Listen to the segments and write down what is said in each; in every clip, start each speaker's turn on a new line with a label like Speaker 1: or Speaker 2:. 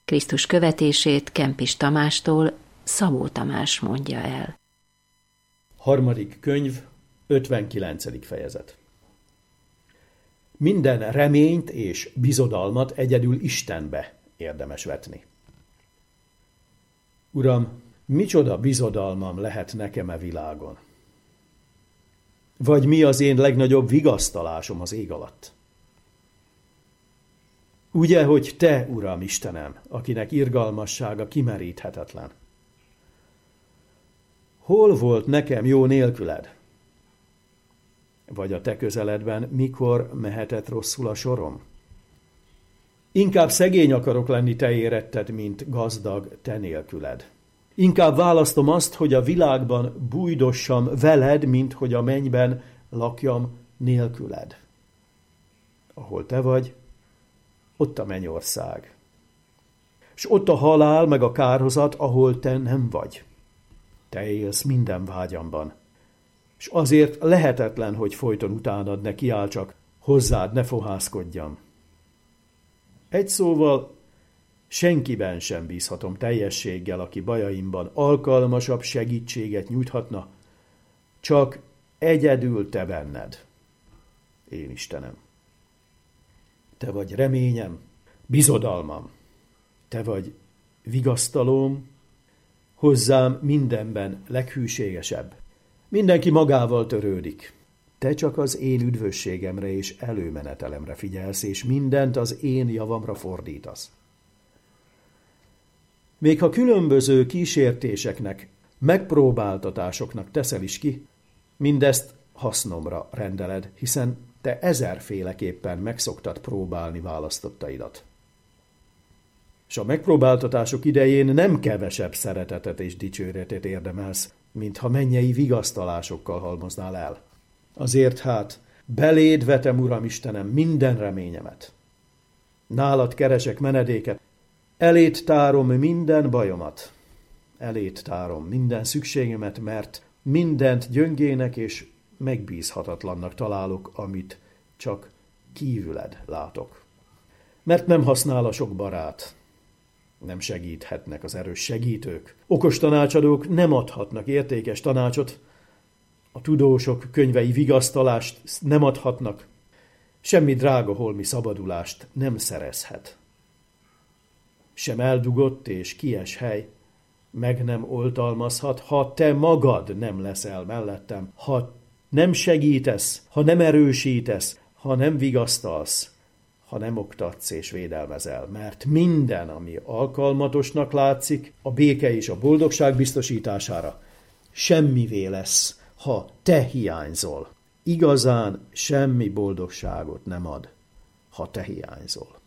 Speaker 1: Krisztus követését Kempis Tamástól Szabó Tamás mondja el.
Speaker 2: 3. könyv, 59. fejezet. Minden reményt és bizodalmat egyedül Istenbe érdemes vetni. Uram, micsoda bizodalmam lehet nekem e világon? Vagy mi az én legnagyobb vigasztalásom az ég alatt? Ugye, hogy Te, Uram Istenem, akinek irgalmassága kimeríthetetlen. Hol volt nekem jó nélküled? Vagy a Te közeledben mikor mehetett rosszul a sorom? Inkább szegény akarok lenni Te éretted, mint gazdag Te nélküled. Inkább választom azt, hogy a világban bújdossam veled, mint hogy a mennyben lakjam nélküled. Ahol Te vagy, ott a mennyország. És ott a halál meg a kárhozat, ahol Te nem vagy. Te élsz minden vágyamban. És azért lehetetlen, hogy folyton utánad ne kiáltsak, hozzád ne fohászkodjam. Egy szóval, senkiben sem bízhatom teljességgel, aki bajaimban alkalmasabb segítséget nyújthatna, csak egyedül Te benned, én Istenem. Te vagy reményem, bizodalmam, Te vagy vigasztalóm, hozzám mindenben leghűségesebb. Mindenki magával törődik. Te csak az én üdvösségemre és előmenetelemre figyelsz, és mindent az én javamra fordítasz. Még ha különböző kísértéseknek, megpróbáltatásoknak teszel is ki, mindezt hasznomra rendeled, hiszen Te ezerféleképpen megszoktad próbálni választottaidat. És a megpróbáltatások idején nem kevesebb szeretetet és dicséretet érdemelsz, mintha mennyei vigasztalásokkal halmoznál el. Azért hát beléd vetem, Uram Istenem, minden reményemet. Nálad keresek menedéket, eléd tárom minden bajomat. Eléd tárom minden szükségemet, mert mindent gyöngének és megbízhatatlannak találok, amit csak kívüled látok. Mert nem használ a sok barát, nem segíthetnek az erős segítők. Okos tanácsadók nem adhatnak értékes tanácsot, a tudósok könyvei vigasztalást nem adhatnak, semmi drága holmi szabadulást nem szerezhet. Sem eldugott és kies hely meg nem oltalmazhat, ha te magad nem leszel mellettem, ha nem segítesz, ha nem erősítesz, ha nem vigasztalsz, ha nem oktatsz és védelmezel, mert minden, ami alkalmatosnak látszik, a béke és a boldogság biztosítására, semmivé lesz, ha te hiányzol. Igazán semmi boldogságot nem ad, ha te hiányzol.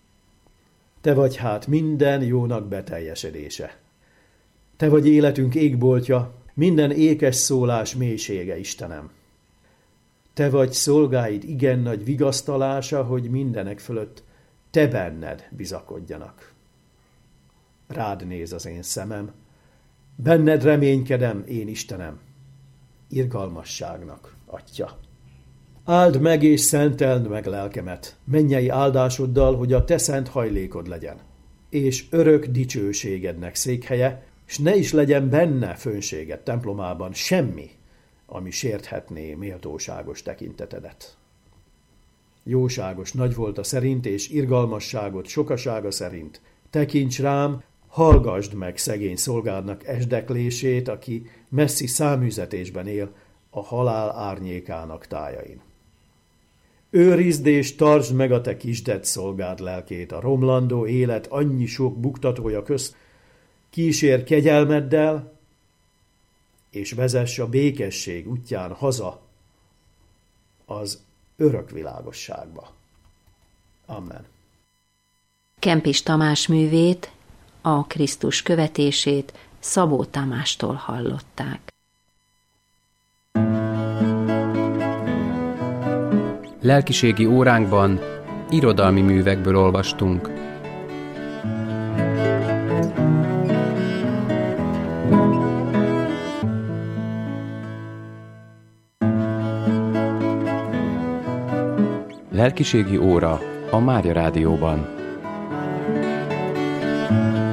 Speaker 2: Te vagy hát minden jónak beteljesedése. Te vagy életünk égboltja, minden ékes szólás mélysége, Istenem. Te vagy szolgáid igen nagy vigasztalása, hogy mindenek fölött te benned bizakodjanak. Rád néz az én szemem, benned reménykedem, én Istenem, irgalmasságnak Atya. Áld meg és szenteld meg lelkemet, mennyei áldásoddal, hogy a te szent hajlékod legyen, és örök dicsőségednek székhelye, s ne is legyen benne fönséged templomában semmi, ami sérthetné méltóságos tekintetedet. Jóságos nagy volt a szerint, és irgalmasságot sokasága szerint. Tekints rám, hallgasd meg szegény szolgádnak esdeklését, aki messzi száműzetésben él a halál árnyékának tájain. Őrizd és tartsd meg a te kisded szolgád lelkét, a romlandó élet annyi sok buktatója közt, kísér kegyelmeddel, és vezess a békesség útján haza az örök világosságba. Amen.
Speaker 1: Kempis Tamás művét, a Krisztus követését Szabó Tamástól hallották.
Speaker 3: Lelkiségi óránkban irodalmi művekből olvastunk. Lelkiségi óra a Mária Rádióban.
Speaker 2: Thank you.